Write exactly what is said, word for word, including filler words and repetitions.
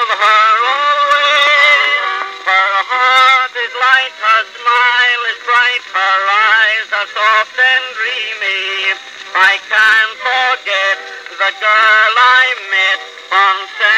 of her always. Her heart is light, her smile is bright, her eyes are soft and dreamy. I can't forget the girl I met on Saturday.